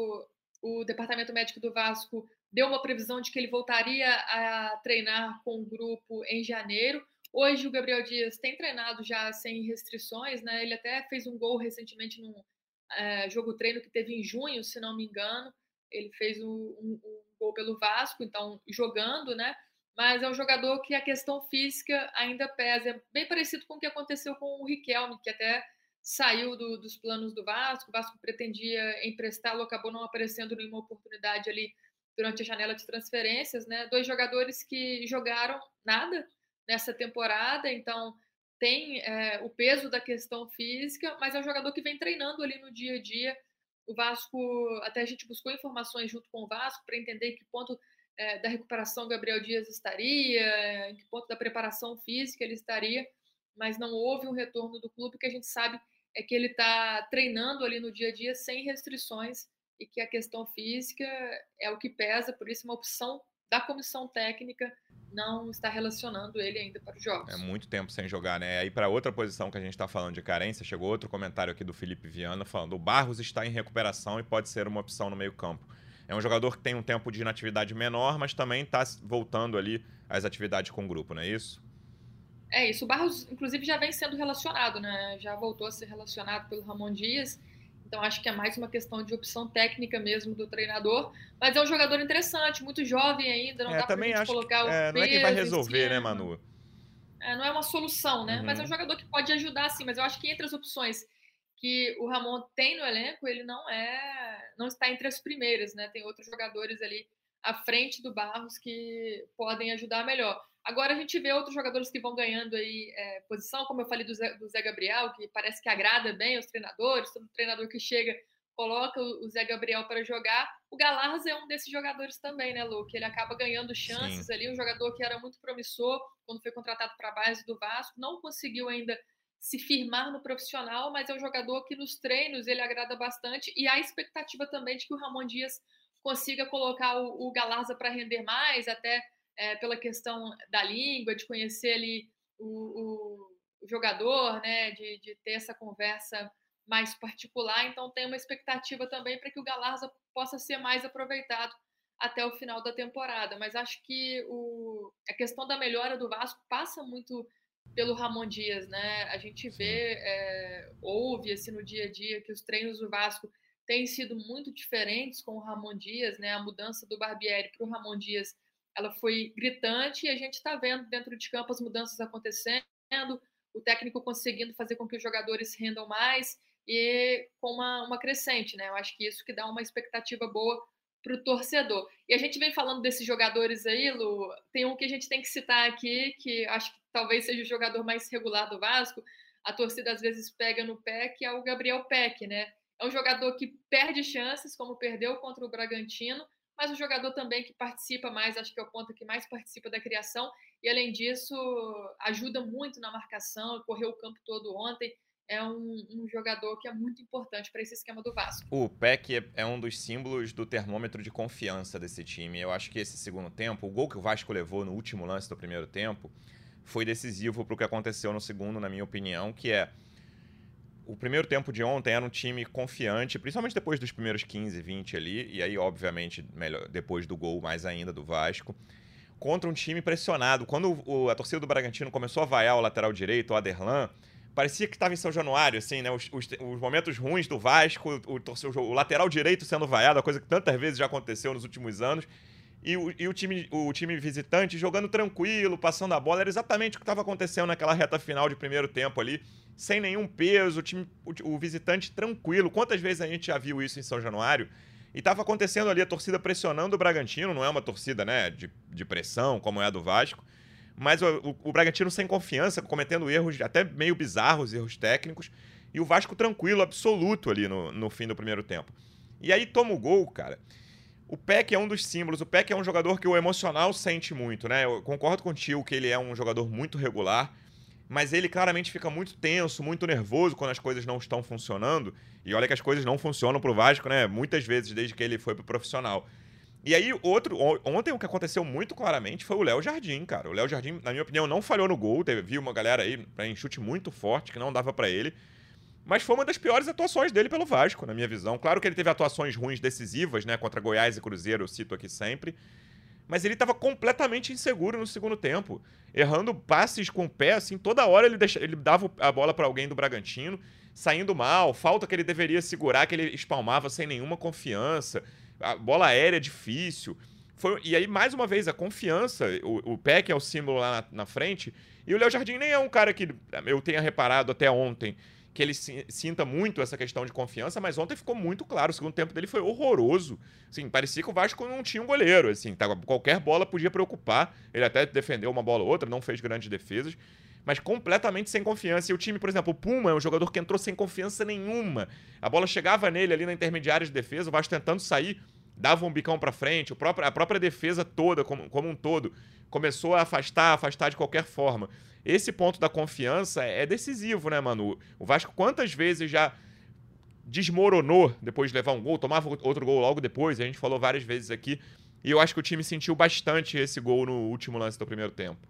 Speaker 2: o departamento médico do Vasco deu uma previsão de que ele voltaria a treinar com o grupo em janeiro. Hoje o Gabriel Dias tem treinado já sem restrições, né? Ele até fez um gol recentemente num é, jogo treino que teve em junho, se não me engano. Ele fez um, um, um gol pelo Vasco, então jogando, né? Mas é um jogador que a questão física ainda pesa. É bem parecido com o que aconteceu com o Riquelme, que até saiu do, dos planos do Vasco. O Vasco pretendia emprestá-lo, acabou não aparecendo nenhuma oportunidade ali durante a janela de transferências, né? Dois jogadores que jogaram nada nessa temporada, então tem é, o peso da questão física, mas é um jogador que vem treinando ali no dia a dia. O Vasco, até a gente buscou informações junto com o Vasco para entender em que ponto é, da recuperação Gabriel Dias estaria, em que ponto da preparação física ele estaria, mas não houve um retorno do clube. Que a gente sabe é que ele está treinando ali no dia a dia sem restrições e que a questão física é o que pesa, por isso uma opção da comissão técnica não está relacionando ele ainda para os jogos.
Speaker 1: É muito tempo sem jogar, né? Aí para outra posição que a gente está falando de carência, chegou outro comentário aqui do Felipe Viana falando: o Barros está em recuperação e pode ser uma opção no meio-campo. É um jogador que tem um tempo de inatividade menor, mas também está voltando ali às atividades com o grupo, não é isso?
Speaker 2: É isso. O Barros, inclusive, já vem sendo relacionado, né? Já voltou a ser relacionado pelo Ramon Dias. Então, acho que é mais uma questão de opção técnica mesmo do treinador. Mas é um jogador interessante, muito jovem ainda, não
Speaker 1: é,
Speaker 2: dá pra gente
Speaker 1: acho
Speaker 2: colocar
Speaker 1: que,
Speaker 2: o
Speaker 1: é,
Speaker 2: peso
Speaker 1: não é quem vai resolver, né, Manu?
Speaker 2: É, não é uma solução, né?
Speaker 1: Uhum.
Speaker 2: Mas é um jogador que pode ajudar, sim. Mas eu acho que entre as opções que o Ramon tem no elenco, ele não é, não está entre as primeiras, né? Tem outros jogadores ali à frente do Barros que podem ajudar melhor. Agora a gente vê outros jogadores que vão ganhando aí é, posição, como eu falei do Zé, do Zé Gabriel, que parece que agrada bem os treinadores, todo treinador que chega coloca o Zé Gabriel para jogar. O Galarza é um desses jogadores também, né, Lu? Que ele acaba ganhando chances. Sim. Ali, um jogador que era muito promissor quando foi contratado para a base do Vasco, não conseguiu ainda se firmar no profissional, mas é um jogador que nos treinos ele agrada bastante, e há expectativa também de que o Ramon Dias consiga colocar o, o Galarza para render mais, até é, pela questão da língua, de conhecer ali o, o, o jogador, né, de, de ter essa conversa mais particular. Então tem uma expectativa também para que o Galarza possa ser mais aproveitado até o final da temporada. Mas acho que o, a questão da melhora do Vasco passa muito pelo Ramon Dias, né? A gente vê, é, ouve assim, no dia a dia que os treinos do Vasco têm sido muito diferentes com o Ramon Dias, né? A mudança do Barbieri para o Ramon Dias, ela foi gritante, e a gente está vendo dentro de campo as mudanças acontecendo, o técnico conseguindo fazer com que os jogadores rendam mais, e com uma, uma crescente, né? Eu acho que isso que dá uma expectativa boa para o torcedor. E a gente vem falando desses jogadores aí, Lu, tem um que a gente tem que citar aqui, que acho que talvez seja o jogador mais regular do Vasco, a torcida às vezes pega no pé, que é o Gabriel Peck, né? É um jogador que perde chances, como perdeu contra o Bragantino, mas um jogador também que participa mais, acho que é o ponto que mais participa da criação, e além disso, ajuda muito na marcação, correu o campo todo ontem. É um, um jogador que é muito importante para esse esquema do Vasco.
Speaker 1: O Peck é, é um dos símbolos do termômetro de confiança desse time. Eu acho que esse segundo tempo, o gol que o Vasco levou no último lance do primeiro tempo, foi decisivo para o que aconteceu no segundo, na minha opinião, que é: o primeiro tempo de ontem era um time confiante, principalmente depois dos primeiros quinze, vinte ali, e aí, obviamente, melhor, depois do gol mais ainda do Vasco, contra um time pressionado. Quando o, a torcida do Bragantino começou a vaiar o lateral direito, o Aderlan, parecia que estava em São Januário, assim, né? Os, os, os momentos ruins do Vasco, o, o, o lateral direito sendo vaiado, a coisa que tantas vezes já aconteceu nos últimos anos. E o, e o, time, o time visitante jogando tranquilo, passando a bola. Era exatamente o que estava acontecendo naquela reta final de primeiro tempo ali. Sem nenhum peso, o, time, o, o visitante tranquilo. Quantas vezes a gente já viu isso em São Januário? E estava acontecendo ali a torcida pressionando o Bragantino. Não é uma torcida, né, de, de pressão, como é a do Vasco. Mas o, o, o Bragantino sem confiança, cometendo erros até meio bizarros, erros técnicos. E o Vasco tranquilo, absoluto ali no, no fim do primeiro tempo. E aí toma o gol, cara. O Peck é um dos símbolos. O Peck é um jogador que o emocional sente muito, né? Eu concordo contigo que ele é um jogador muito regular, mas ele claramente fica muito tenso, muito nervoso quando as coisas não estão funcionando. E olha que as coisas não funcionam pro Vasco, né? Muitas vezes desde que ele foi pro profissional. E aí, outro, ontem o que aconteceu muito claramente foi o Léo Jardim, cara. O Léo Jardim, na minha opinião, não falhou no gol. Teve, vi uma galera aí em chute muito forte que não dava pra ele. Mas foi uma das piores atuações dele pelo Vasco, na minha visão. Claro que ele teve atuações ruins decisivas, né? Contra Goiás e Cruzeiro, eu cito aqui sempre. Mas ele estava completamente inseguro no segundo tempo. Errando passes com o pé, assim, toda hora ele, deixa, ele dava a bola para alguém do Bragantino, saindo mal, falta que ele deveria segurar, que ele espalmava sem nenhuma confiança. A bola aérea difícil. Foi, e aí, mais uma vez, a confiança. O, o Peck é o símbolo lá na, na frente. E o Léo Jardim nem é um cara que eu tenha reparado até ontem que ele sinta muito essa questão de confiança, mas ontem ficou muito claro, o segundo tempo dele foi horroroso. Assim, parecia que o Vasco não tinha um goleiro, assim, tá, qualquer bola podia preocupar, ele até defendeu uma bola ou outra, não fez grandes defesas, mas completamente sem confiança. E o time, por exemplo, o Puma é um jogador que entrou sem confiança nenhuma. A bola chegava nele ali na intermediária de defesa, o Vasco tentando sair, dava um bicão pra frente, o próprio, a própria defesa toda, como, como um todo, começou a afastar, afastar de qualquer forma. Esse ponto da confiança é decisivo, né, mano? O Vasco quantas vezes já desmoronou depois de levar um gol, tomava outro gol logo depois, a gente falou várias vezes aqui, e eu acho que o time sentiu bastante esse gol no último lance do primeiro tempo.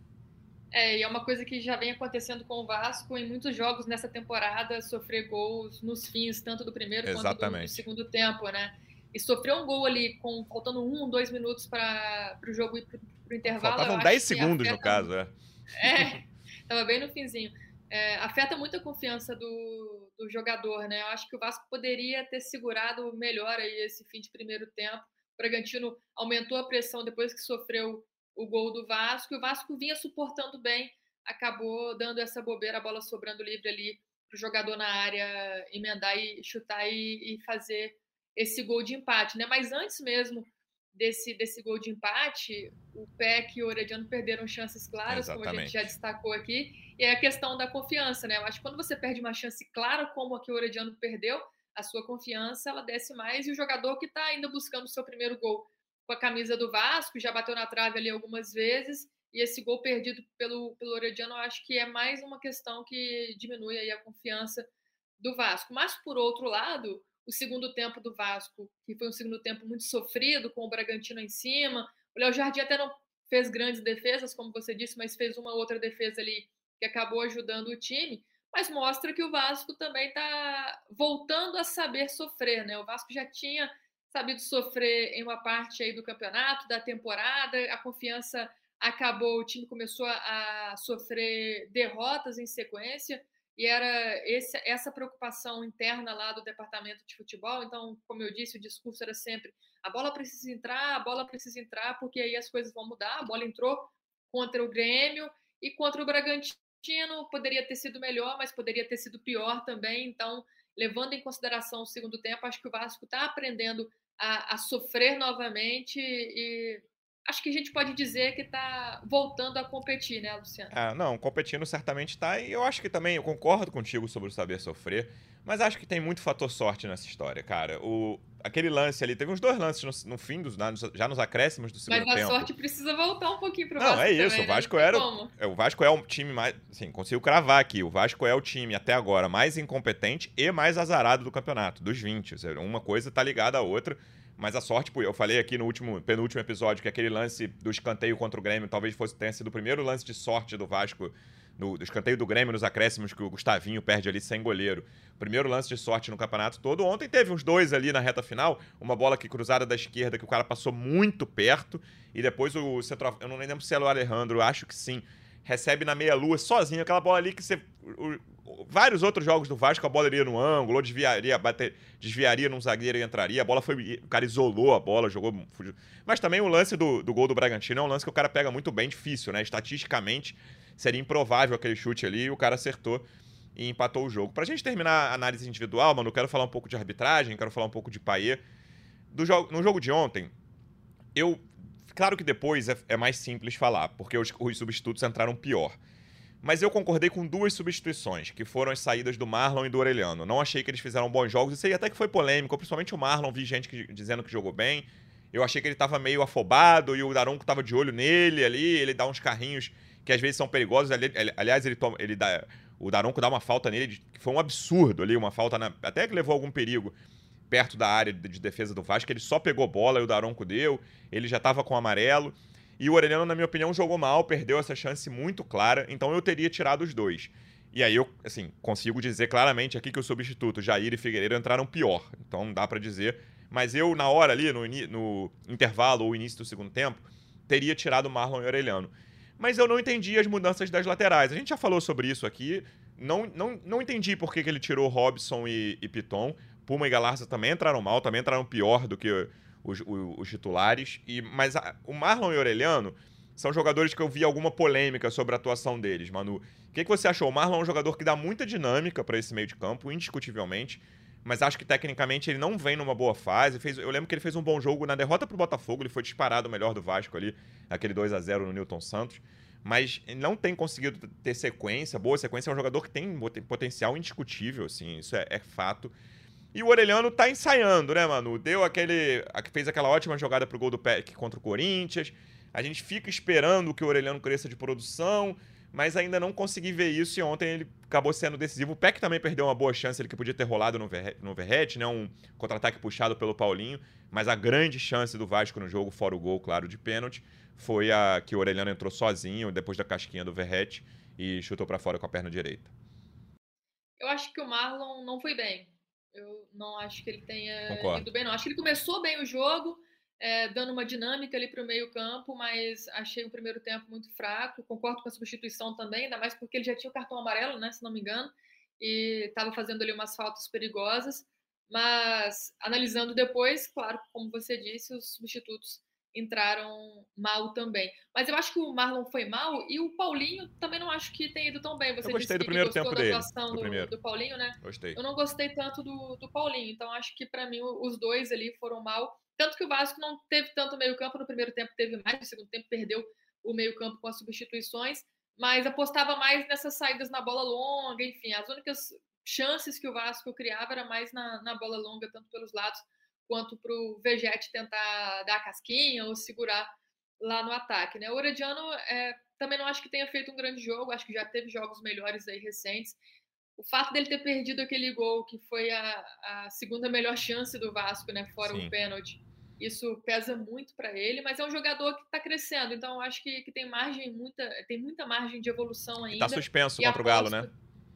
Speaker 2: É, e é uma coisa que já vem acontecendo com o Vasco em muitos jogos nessa temporada, sofrer gols nos fins, tanto do primeiro
Speaker 1: Exatamente.
Speaker 2: quanto do, do segundo tempo, né? E sofreu um gol ali, com, faltando um, dois minutos para o jogo ir para o intervalo.
Speaker 1: Faltavam dez segundos, no caso, é.
Speaker 2: É, tava bem no finzinho. É, afeta muito a confiança do, do jogador, né? Eu acho que o Vasco poderia ter segurado melhor aí esse fim de primeiro tempo. O Bragantino aumentou a pressão depois que sofreu o gol do Vasco, e o Vasco vinha suportando bem, acabou dando essa bobeira, a bola sobrando livre ali para o jogador na área emendar e chutar e, e fazer esse gol de empate, né? Mas antes mesmo Desse, desse gol de empate, o Peck e o Orediano perderam chances claras, Exatamente. Como a gente já destacou aqui, e é a questão da confiança, né? Eu acho que quando você perde uma chance clara, como a que o Orediano perdeu, a sua confiança, ela desce mais, e o jogador que está ainda buscando o seu primeiro gol com a camisa do Vasco, já bateu na trave ali algumas vezes, e esse gol perdido pelo, pelo Orediano, eu acho que é mais uma questão que diminui aí a confiança do Vasco. Mas, por outro lado, o segundo tempo do Vasco, que foi um segundo tempo muito sofrido, com o Bragantino em cima. O Léo Jardim até não fez grandes defesas, como você disse, mas fez uma outra defesa ali que acabou ajudando o time. Mas mostra que o Vasco também está voltando a saber sofrer, né? O Vasco já tinha sabido sofrer em uma parte aí do campeonato, da temporada, a confiança acabou, o time começou a sofrer derrotas em sequência, e era esse, essa preocupação interna lá do departamento de futebol. Então, como eu disse, o discurso era sempre: a bola precisa entrar, a bola precisa entrar, porque aí as coisas vão mudar. A bola entrou contra o Grêmio e contra o Bragantino, poderia ter sido melhor, mas poderia ter sido pior também. Então, levando em consideração o segundo tempo, acho que o Vasco está aprendendo a, a sofrer novamente, e acho que a gente pode dizer que está voltando a competir, né, Luciano?
Speaker 1: Ah, não, competindo certamente está, e eu acho que também, eu concordo contigo sobre o saber sofrer, mas acho que tem muito fator sorte nessa história, cara. O, aquele lance ali, teve uns dois lances no, no fim, dos, já nos acréscimos do segundo tempo.
Speaker 2: Mas a tempo. sorte precisa voltar um pouquinho pro
Speaker 1: não,
Speaker 2: Vasco.
Speaker 1: Não, é isso,
Speaker 2: também,
Speaker 1: o Vasco
Speaker 2: né?
Speaker 1: era. É, o Vasco é o time mais. Assim, consigo cravar aqui. O Vasco é o time, até agora, mais incompetente e mais azarado do campeonato, dos vinte. Ou seja, uma coisa tá ligada à outra. Mas a sorte, eu falei aqui no último, penúltimo episódio que aquele lance do escanteio contra o Grêmio talvez fosse, tenha sido o primeiro lance de sorte do Vasco, no, do escanteio do Grêmio nos acréscimos, que o Gustavinho perde ali sem goleiro. Primeiro lance de sorte no campeonato todo. Ontem teve uns dois ali na reta final, uma bola que cruzada da esquerda que o cara passou muito perto, e depois o centroavante, eu não lembro se era o Alejandro, eu acho que sim, recebe na meia-lua sozinho, aquela bola ali que você... O, vários outros jogos do Vasco, a bola iria no ângulo, ou desviaria, bater, desviaria num zagueiro e entraria. A bola foi. O cara isolou a bola, jogou. Fugiu. Mas também o lance do, do gol do Bragantino é um lance que o cara pega muito bem, difícil, né? Estatisticamente, seria improvável aquele chute ali e o cara acertou e empatou o jogo. Pra gente terminar a análise individual, mano, eu quero falar um pouco de arbitragem, quero falar um pouco de Payet. Do jogo, no jogo de ontem, eu. Claro que depois é, é mais simples falar, porque os, os substitutos entraram pior. Mas eu concordei com duas substituições, que foram as saídas do Marlon e do Orelhano. Não achei que eles fizeram bons jogos, isso aí até que foi polêmico, principalmente o Marlon, vi gente que, dizendo que jogou bem. Eu achei que ele tava meio afobado e o Daronco tava de olho nele ali, ele dá uns carrinhos que às vezes são perigosos. Ali, aliás, ele toma, ele dá, o Daronco dá uma falta nele, que foi um absurdo ali, uma falta na, até que levou algum perigo perto da área de defesa do Vasco, ele só pegou bola e o Daronco deu, ele já tava com amarelo. E o Orelhano, na minha opinião, jogou mal, perdeu essa chance muito clara, então eu teria tirado os dois. E aí eu, assim, consigo dizer claramente aqui que os substitutos Jair e Figueiredo entraram pior, então não dá pra dizer. Mas eu, na hora ali, no, no intervalo ou início do segundo tempo, teria tirado Marlon e Orelhano. Mas eu não entendi as mudanças das laterais. A gente já falou sobre isso aqui, não, não, não entendi por que, que ele tirou Robson e, e Piton. Puma e Galarza também entraram mal, também entraram pior do que Os, os, os titulares, e, mas a, o Marlon e o Orelhano são jogadores que eu vi alguma polêmica sobre a atuação deles, Manu. O que, que você achou? O Marlon é um jogador que dá muita dinâmica para esse meio de campo, indiscutivelmente, mas acho que tecnicamente ele não vem numa boa fase. Fez, eu lembro que ele fez um bom jogo na derrota pro Botafogo, ele foi disparado o melhor do Vasco ali, aquele dois a zero no Newton Santos, mas não tem conseguido ter sequência, boa sequência. É um jogador que tem potencial indiscutível, assim, isso é, é fato. E o Orelhano tá ensaiando, né, Manu? Deu aquele. Fez aquela ótima jogada pro gol do Peck contra o Corinthians. A gente fica esperando que o Orelhano cresça de produção, mas ainda não consegui ver isso. E ontem ele acabou sendo decisivo. O Peck também perdeu uma boa chance, ele que podia ter rolado no, Verre... no Verrete, né? Um contra-ataque puxado pelo Paulinho. Mas a grande chance do Vasco no jogo, fora o gol, claro, de pênalti, foi a que o Orelhano entrou sozinho depois da casquinha do Verrete e chutou pra fora com a perna direita.
Speaker 2: Eu acho que o Marlon não foi bem. Eu não acho que ele tenha
Speaker 1: Concordo.
Speaker 2: ido bem, não. Acho que ele começou bem o jogo, é, dando uma dinâmica ali para o meio campo, mas achei o primeiro tempo muito fraco. Concordo com a substituição também, ainda mais porque ele já tinha o cartão amarelo, né, se não me engano, e estava fazendo ali umas faltas perigosas. Mas, analisando depois, claro, como você disse, os substitutos entraram mal também. Mas eu acho que o Marlon foi mal e o Paulinho também não acho que tenha ido tão bem. Você
Speaker 1: Eu gostei
Speaker 2: disse
Speaker 1: do
Speaker 2: que
Speaker 1: primeiro
Speaker 2: gostou
Speaker 1: tempo
Speaker 2: da
Speaker 1: dele,
Speaker 2: atuação
Speaker 1: do
Speaker 2: do,
Speaker 1: primeiro.
Speaker 2: do Paulinho, né?
Speaker 1: Gostei.
Speaker 2: Eu não gostei tanto do, do Paulinho, então acho que para mim os dois ali foram mal. Tanto que o Vasco não teve tanto meio campo, no primeiro tempo teve mais, no segundo tempo perdeu o meio campo com as substituições, mas apostava mais nessas saídas na bola longa, enfim, as únicas chances que o Vasco criava era mais na, na bola longa, tanto pelos lados quanto para o Vegete tentar dar a casquinha ou segurar lá no ataque, né? O Orediano é, também não acho que tenha feito um grande jogo, acho que já teve jogos melhores aí recentes. O fato dele ter perdido aquele gol, que foi a, a segunda melhor chance do Vasco, né? Fora Sim. o pênalti, isso pesa muito para ele, mas é um jogador que está crescendo, então eu acho que, que tem margem, muita, tem muita margem de evolução ainda.
Speaker 1: E tá suspenso contra o Galo, né?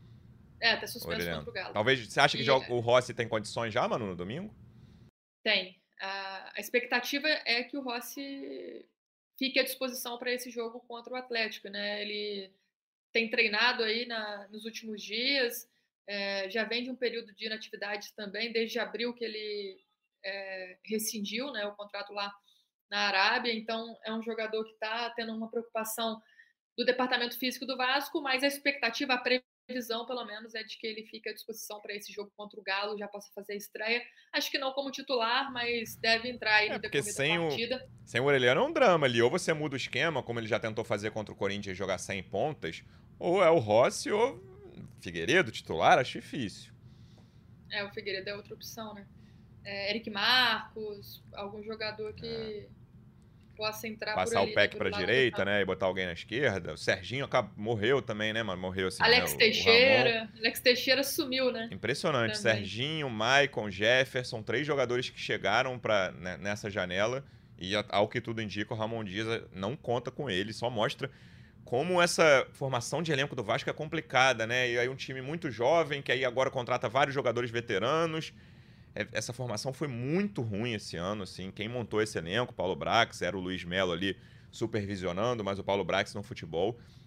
Speaker 2: É, tá suspenso Orelhano. contra o Galo.
Speaker 1: Talvez, você acha que
Speaker 2: e,
Speaker 1: joga, o Rossi tem condições já, Manu, no domingo?
Speaker 2: Tem. A, a expectativa é que o Rossi fique à disposição para esse jogo contra o Atlético, né? Ele tem treinado aí na, nos últimos dias, é, já vem de um período de inatividade também, desde abril que ele é, rescindiu, né, o contrato lá na Arábia, então é um jogador que está tendo uma preocupação do departamento físico do Vasco, mas a expectativa, a previsão, pelo menos, é de que ele fique à disposição para esse jogo contra o Galo, já possa fazer a estreia. Acho que não como titular, mas deve entrar aí
Speaker 1: é,
Speaker 2: no decorrer
Speaker 1: sem
Speaker 2: da partida.
Speaker 1: O, sem o Orelhano é um drama ali. Ou você muda o esquema, como ele já tentou fazer contra o Corinthians, jogar sem pontas, ou é o Rossi ou Figueiredo titular, acho difícil.
Speaker 2: É, o Figueiredo é outra opção, né? É, Eric Marcos, algum jogador que... É. possa entrar
Speaker 1: Passar
Speaker 2: por ali,
Speaker 1: o Peck
Speaker 2: né,
Speaker 1: pra direita, né? E botar alguém na esquerda. O Serginho acabou, morreu também, né, mano? Morreu assim.
Speaker 2: Alex
Speaker 1: né?
Speaker 2: Teixeira. Alex Teixeira sumiu, né?
Speaker 1: Impressionante. Também. Serginho, Maicon, Jefferson, três jogadores que chegaram pra, né, nessa janela. E ao que tudo indica, o Ramon Dias não conta com ele. Só mostra como essa formação de elenco do Vasco é complicada, né? E aí um time muito jovem, que aí agora contrata vários jogadores veteranos. Essa formação foi muito ruim esse ano, assim. Quem montou esse elenco, Paulo Brax, era o Luiz Melo ali supervisionando, mas o Paulo Brax no futebol.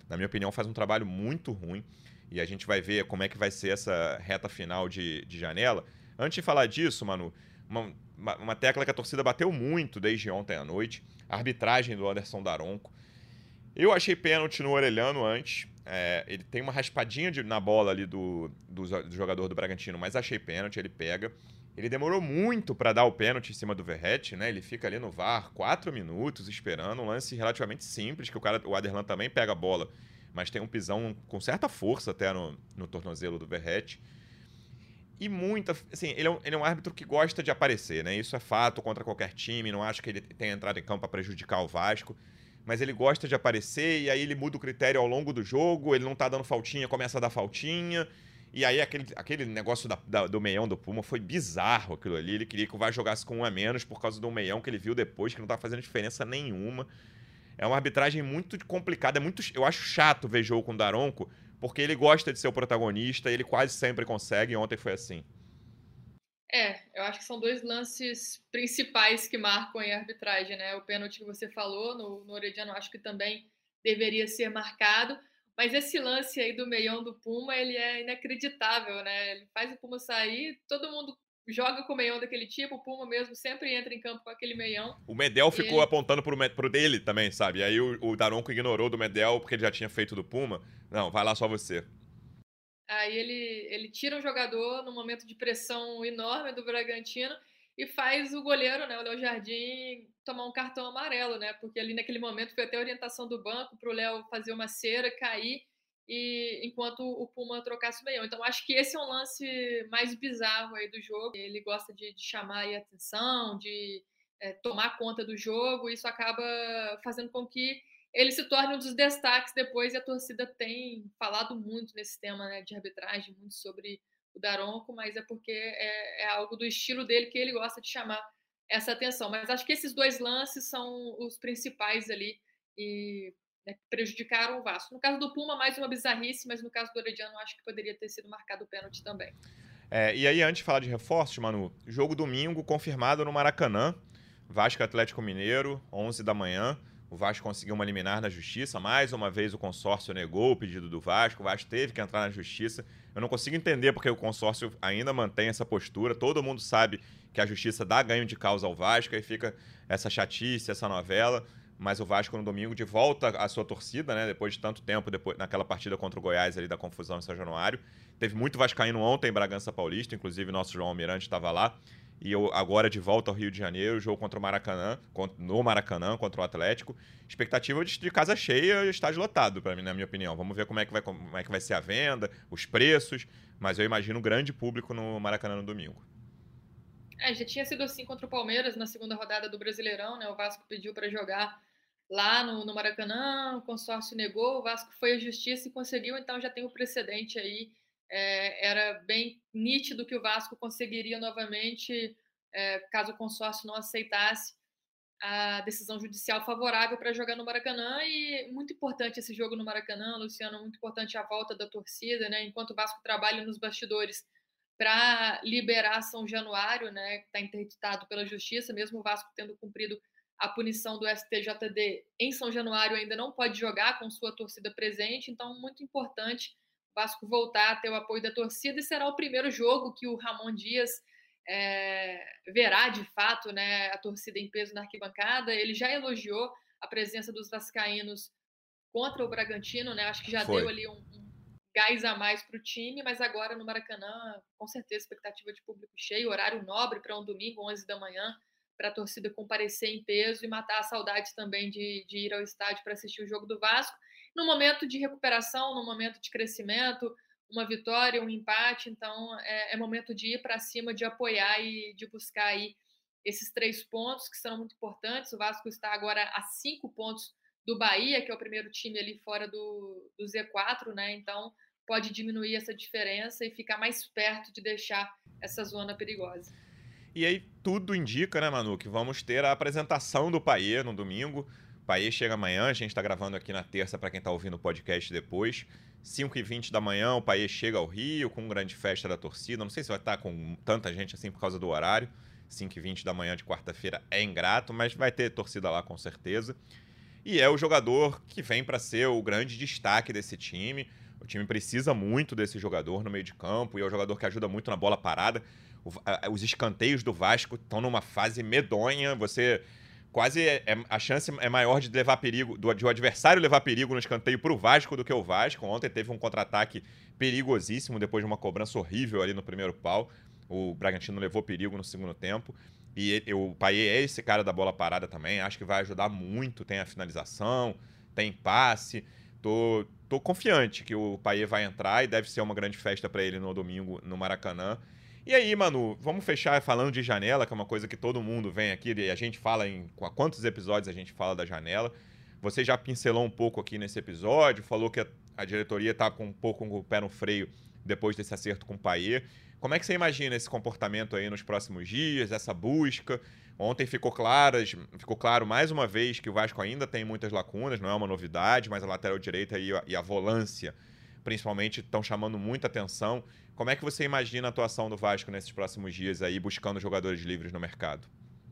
Speaker 1: na minha opinião, faz um trabalho muito ruim. E a gente vai ver como é que vai ser essa reta final de, de janela. Antes de falar disso, Manu, uma, uma, uma tecla que a torcida bateu muito desde ontem à noite, a arbitragem do Anderson Daronco. Eu achei pênalti no Orelhano antes. É, ele tem uma raspadinha de, na bola ali do, do, do jogador do Bragantino, mas achei pênalti, ele pega. Ele demorou muito para dar o pênalti em cima do Verratti, né? Ele fica ali no V A R quatro minutos esperando, um lance relativamente simples, que o, cara, o Aderlan também pega a bola, mas tem um pisão com certa força até no, no tornozelo do Verratti. E muita... Assim, ele é, um, ele é um árbitro que gosta de aparecer, né? Isso é fato contra qualquer time, não acho que ele tenha entrado em campo para prejudicar o Vasco, mas ele gosta de aparecer e aí ele muda o critério ao longo do jogo, ele não tá dando faltinha, começa a dar faltinha, e aí aquele, aquele negócio da, da, do meião do Puma foi bizarro aquilo ali, ele queria que o Vasco jogasse com um a menos por causa do meião que ele viu depois, que não tá fazendo diferença nenhuma. É uma arbitragem muito complicada, é muito, eu acho chato ver jogo com o Daronco, porque ele gosta de ser o protagonista e ele quase sempre consegue, e ontem foi assim.
Speaker 2: É, eu acho que são dois lances principais que marcam a arbitragem, né? O pênalti que você falou no, no Orediano, acho que também deveria ser marcado, mas esse lance aí do meião do Puma, ele é inacreditável, né? Ele faz o Puma sair, todo mundo joga com o meião daquele tipo, o Puma mesmo sempre entra em campo com aquele meião.
Speaker 1: O Medel ficou
Speaker 2: ele...
Speaker 1: apontando pro, pro dele também, sabe? E aí o, o Daronco ignorou do Medel, porque ele já tinha feito do Puma. Não, vai lá só você.
Speaker 2: Aí ele, ele tira um jogador num momento de pressão enorme do Bragantino e faz o goleiro, né, o Léo Jardim, tomar um cartão amarelo, né? Porque ali naquele momento foi até a orientação do banco para o Léo fazer uma cera, cair, e enquanto o Puma trocasse o meião. Então acho que esse é um lance mais bizarro aí do jogo. Ele gosta de, de chamar aí a atenção, de é, tomar conta do jogo, e isso acaba fazendo com que ele se torna um dos destaques depois, e a torcida tem falado muito nesse tema, né, de arbitragem, muito sobre o Daronco, mas é porque é, é algo do estilo dele que ele gosta de chamar essa atenção. Mas acho que esses dois lances são os principais ali e né, prejudicaram o Vasco. No caso do Puma, mais uma bizarrice, mas no caso do Orediano, acho que poderia ter sido marcado o pênalti também.
Speaker 1: É, e aí, antes de falar de reforços, Manu, jogo domingo confirmado no Maracanã, Vasco Atlético Mineiro, onze da manhã. O Vasco conseguiu uma liminar na justiça. Mais uma vez o consórcio negou o pedido do Vasco. O Vasco teve que entrar na justiça. Eu não consigo entender porque o consórcio ainda mantém essa postura. Todo mundo sabe que a justiça dá ganho de causa ao Vasco. Aí fica essa chatice, essa novela. Mas o Vasco no domingo de volta à sua torcida, né? Depois de tanto tempo, depois, naquela partida contra o Goiás ali da confusão em São Januário. Teve muito vascaíno ontem em Bragança Paulista. Inclusive nosso João Almirante estava lá. E eu, agora de volta ao Rio de Janeiro, jogo contra o Maracanã, no Maracanã, contra o Atlético. Expectativa de, de casa cheia, estádio lotado, para mim, na minha opinião. Vamos ver como é, que vai, como é que vai ser a venda, os preços, mas eu imagino um grande público no Maracanã no domingo.
Speaker 2: É, já tinha sido assim contra o Palmeiras na segunda rodada do Brasileirão, né? O Vasco pediu para jogar lá no, no Maracanã, o consórcio negou, o Vasco foi à justiça e conseguiu, então já tem o precedente aí. É, era bem nítido que o Vasco conseguiria novamente, é, caso o consórcio não aceitasse a decisão judicial favorável para jogar no Maracanã. E muito importante esse jogo no Maracanã, Luciano, muito importante a volta da torcida, né? Enquanto o Vasco trabalha nos bastidores para liberar São Januário, né? Que está interditado pela justiça, mesmo o Vasco tendo cumprido a punição do S T J D em São Januário, ainda não pode jogar com sua torcida presente, então muito importante o Vasco voltar a ter o apoio da torcida, e será o primeiro jogo que o Ramon Dias é, verá de fato, né, a torcida em peso na arquibancada. Ele já elogiou a presença dos vascaínos contra o Bragantino, né? Acho que já
Speaker 1: Foi.
Speaker 2: deu ali um, um gás a mais para o time, mas agora no Maracanã, com certeza, expectativa de público cheio, horário nobre para um domingo, onze da manhã, para a torcida comparecer em peso e matar a saudade também de, de ir ao estádio para assistir o jogo do Vasco. No momento de recuperação, no momento de crescimento, uma vitória, um empate, então é, é momento de ir para cima, de apoiar e de buscar aí esses três pontos que são muito importantes. O Vasco está agora a cinco pontos do Bahia, que é o primeiro time ali fora do, do Z quatro, né? Então pode diminuir essa diferença e ficar mais perto de deixar essa zona perigosa.
Speaker 1: E aí tudo indica, né, Manu, que vamos ter a apresentação do Payet no domingo. O Payet chega amanhã, a gente está gravando aqui na terça para quem está ouvindo o podcast depois. cinco e vinte da manhã, o Payet chega ao Rio com grande festa da torcida. Não sei se vai estar com tanta gente assim por causa do horário. cinco e vinte da manhã de quarta-feira é ingrato, mas vai ter torcida lá com certeza. e é o jogador que vem para ser o grande destaque desse time. O time precisa muito desse jogador no meio de campo, e é um jogador que ajuda muito na bola parada. O, a, os escanteios do Vasco estão numa fase medonha, você quase é, é, a chance é maior de levar perigo, do, de o adversário levar perigo no escanteio pro Vasco do que o Vasco. Ontem teve um contra-ataque perigosíssimo depois de uma cobrança horrível ali no primeiro pau. O Bragantino levou perigo no segundo tempo. E ele, o Payet é esse cara da bola parada também. Acho que vai ajudar muito. Tem a finalização, tem passe. Tô, tô confiante que o Payet vai entrar e deve ser uma grande festa para ele no domingo no Maracanã. E aí, Manu, vamos fechar falando de janela, que é uma coisa que todo mundo vem aqui, e a gente fala em há quantos episódios a gente fala da janela. Você já pincelou um pouco aqui nesse episódio, falou que a, a diretoria está com um pouco com o pé no freio depois desse acerto com o Payet. Como é que você imagina esse comportamento aí nos próximos dias, essa busca? Ontem ficou, claras, ficou claro mais uma vez que o Vasco ainda tem muitas lacunas, não é uma novidade, mas a lateral direita e a, e a volância, principalmente, estão chamando muita atenção. Como é que você imagina a atuação do Vasco nesses próximos dias aí, buscando jogadores livres no mercado?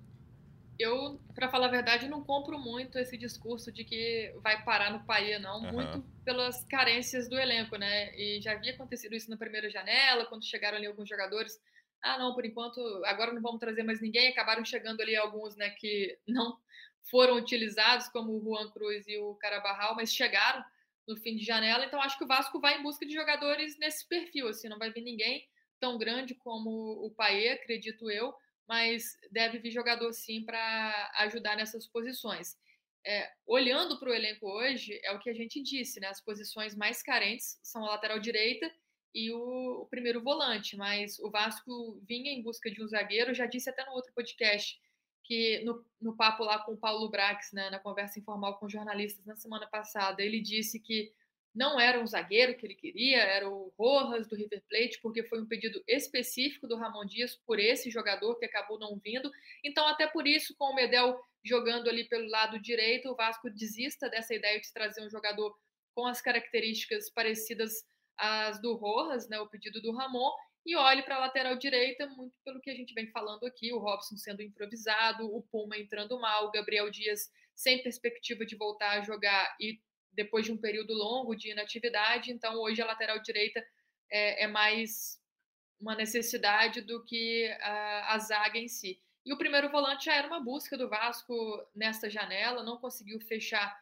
Speaker 2: Eu, para falar a verdade, não compro muito esse discurso de que vai parar no Payet, não,
Speaker 1: Uhum.
Speaker 2: muito pelas carências do elenco, né? E já havia acontecido isso na primeira janela, quando chegaram ali alguns jogadores. Ah, não, por enquanto, agora não vamos trazer mais ninguém. Acabaram chegando ali alguns, né, que não foram utilizados, como o Juan Cruz e o Carabarral, mas chegaram no fim de janela. Então, acho que o Vasco vai em busca de jogadores nesse perfil, assim, não vai vir ninguém tão grande como o Payet, acredito eu, mas deve vir jogador sim para ajudar nessas posições. É, olhando para o elenco hoje, é o que a gente disse, né? As posições mais carentes são a lateral direita e o, o primeiro volante, mas o Vasco vinha em busca de um zagueiro, já disse até no outro podcast, que no, no papo lá com o Paulo Brax, né, na conversa informal com jornalistas na semana passada, ele disse que não era um zagueiro que ele queria, era o Rojas do River Plate, porque foi um pedido específico do Ramon Dias por esse jogador que acabou não vindo. Então, até por isso, com o Medel jogando ali pelo lado direito, o Vasco desista dessa ideia de trazer um jogador com as características parecidas às do Rojas, né, o pedido do Ramon, e olhe para a lateral direita, muito pelo que a gente vem falando aqui, o Robson sendo improvisado, o Puma entrando mal, o Gabriel Dias sem perspectiva de voltar a jogar e depois de um período longo de inatividade. Então, hoje a lateral direita é, é mais uma necessidade do que a, a zaga em si. E o primeiro volante já era uma busca do Vasco nesta janela, não conseguiu fechar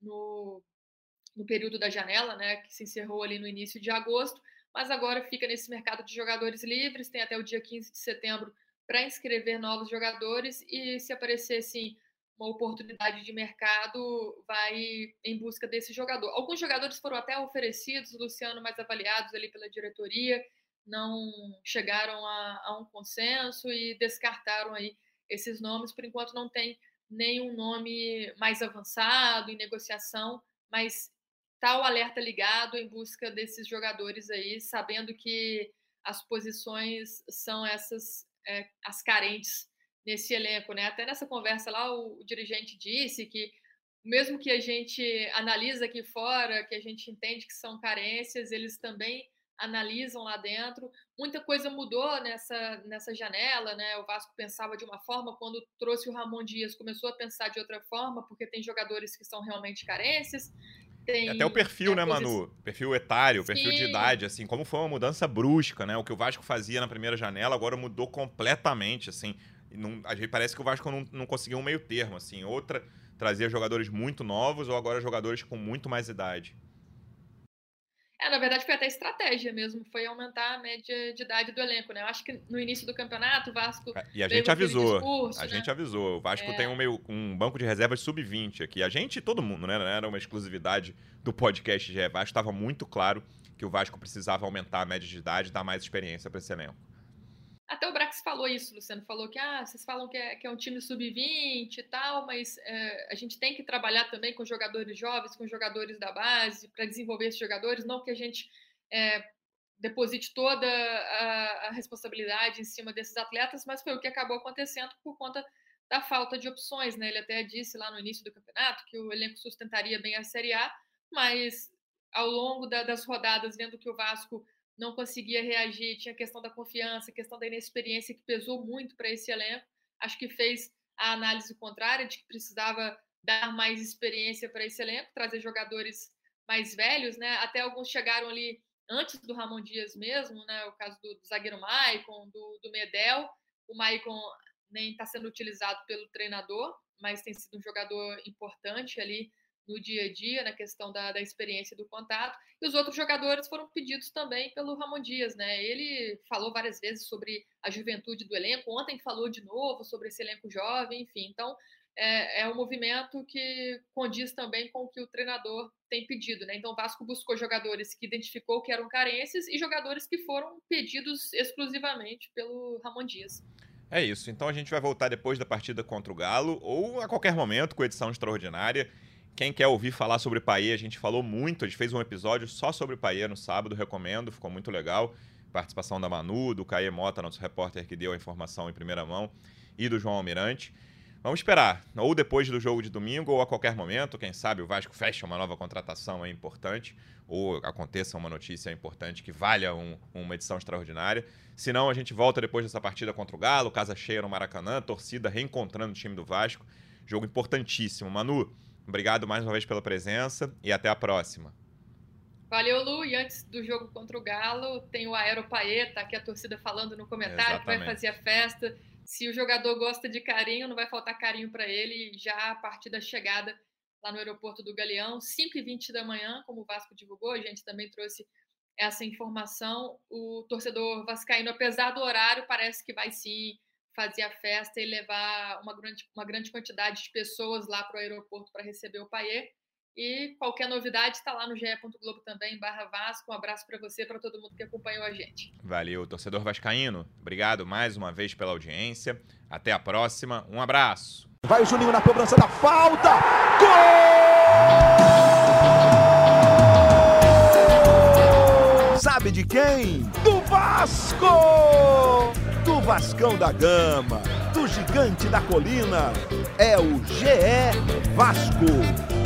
Speaker 2: no, no período da janela, né, que se encerrou ali no início de agosto, mas agora fica nesse mercado de jogadores livres, tem até o dia quinze de setembro para inscrever novos jogadores, e se aparecer, assim, uma oportunidade de mercado, vai em busca desse jogador. Alguns jogadores foram até oferecidos, Luciano, mais avaliados ali pela diretoria, não chegaram a, a um consenso e descartaram aí esses nomes. Por enquanto não tem nenhum nome mais avançado em negociação, mas tá o alerta ligado em busca desses jogadores aí, sabendo que as posições são essas, é, as carentes nesse elenco, né? Até nessa conversa lá, o, o dirigente disse que, mesmo que a gente analisa aqui fora, que a gente entende que são carências, eles também analisam lá dentro. Muita coisa mudou nessa, nessa janela, né? O Vasco pensava de uma forma, quando trouxe o Ramon Dias, começou a pensar de outra forma, porque tem jogadores que são realmente carências. Tem,
Speaker 1: até o perfil,
Speaker 2: é,
Speaker 1: né,
Speaker 2: posi...
Speaker 1: Manu? Perfil etário,
Speaker 2: Sim.
Speaker 1: perfil de idade, assim, como foi uma mudança brusca, né? O que o Vasco fazia na primeira janela agora mudou completamente, assim. Não, a gente parece que o Vasco não, não conseguiu um meio termo, assim. Outra trazia jogadores muito novos ou agora jogadores com muito mais idade.
Speaker 2: É, na verdade foi até estratégia mesmo, foi aumentar a média de idade do elenco, né? Eu acho que no início do campeonato o Vasco
Speaker 1: É, e a
Speaker 2: veio
Speaker 1: gente
Speaker 2: com aquele
Speaker 1: avisou,
Speaker 2: discurso,
Speaker 1: a
Speaker 2: né?
Speaker 1: gente avisou. O Vasco
Speaker 2: É...
Speaker 1: tem um, meio, um banco de reservas sub vinte aqui. A gente e todo mundo, né? Não era uma exclusividade do podcast de Vasco. Estava muito claro que o Vasco precisava aumentar a média de idade e dar mais experiência para esse elenco.
Speaker 2: Até o Brax falou isso, Luciano, falou que ah, vocês falam que é, que é um time sub vinte e tal, mas é, a gente tem que trabalhar também com jogadores jovens, com jogadores da base, para desenvolver esses jogadores, não que a gente é, deposite toda a, a responsabilidade em cima desses atletas, mas foi o que acabou acontecendo por conta da falta de opções, né? Ele até disse lá no início do campeonato que o elenco sustentaria bem a Série A, mas ao longo da, das rodadas, vendo que o Vasco não conseguia reagir, tinha a questão da confiança, a questão da inexperiência que pesou muito para esse elenco, acho que fez a análise contrária, de que precisava dar mais experiência para esse elenco, trazer jogadores mais velhos, né? Até alguns chegaram ali antes do Ramon Dias mesmo, né? O caso do, do zagueiro Maicon, do, do Medel. O Maicon nem está sendo utilizado pelo treinador, mas tem sido um jogador importante ali no dia a dia, na questão da, da experiência do contato. E os outros jogadores foram pedidos também pelo Ramon Dias, né? Ele falou várias vezes sobre a juventude do elenco, ontem falou de novo sobre esse elenco jovem, enfim. Então, é, é um movimento que condiz também com o que o treinador tem pedido, né? Então, o Vasco buscou jogadores que identificou que eram carências e jogadores que foram pedidos exclusivamente pelo Ramon Dias.
Speaker 1: É isso. Então, a gente vai voltar depois da partida contra o Galo ou a qualquer momento com edição extraordinária. Quem quer ouvir falar sobre Payet, a gente falou muito, a gente fez um episódio só sobre Payet no sábado, recomendo, ficou muito legal. Participação da Manu, do Caê Mota, nosso repórter que deu a informação em primeira mão, e do João Almirante. Vamos esperar, ou depois do jogo de domingo, ou a qualquer momento, quem sabe o Vasco fecha uma nova contratação é importante, ou aconteça uma notícia importante que valha um, uma edição extraordinária. Se não, a gente volta depois dessa partida contra o Galo, casa cheia no Maracanã, torcida reencontrando o time do Vasco. Jogo importantíssimo. Manu, obrigado mais uma vez pela presença e até a próxima.
Speaker 2: Valeu, Lu. E antes do jogo contra o Galo, tem o Aero Payet, tá aqui a torcida falando no comentário, Exatamente. Que vai fazer a festa. Se o jogador gosta de carinho, não vai faltar carinho para ele. Já a partir da chegada lá no aeroporto do Galeão, cinco e vinte da manhã, como o Vasco divulgou, a gente também trouxe essa informação. O torcedor vascaíno, apesar do horário, parece que vai sim fazer a festa e levar uma grande, uma grande quantidade de pessoas lá para o aeroporto para receber o Payet. E qualquer novidade está lá no ge ponto globo também, barra Vasco. Um abraço para você, para todo mundo que acompanhou a gente.
Speaker 1: Valeu, torcedor vascaíno. Obrigado mais uma vez pela audiência. Até a próxima. Um abraço.
Speaker 3: Vai o Juninho na cobrança da falta. Gol! Sabe de quem? Do Vasco! Do Vascão da Gama, do Gigante da Colina. É o G E Vasco.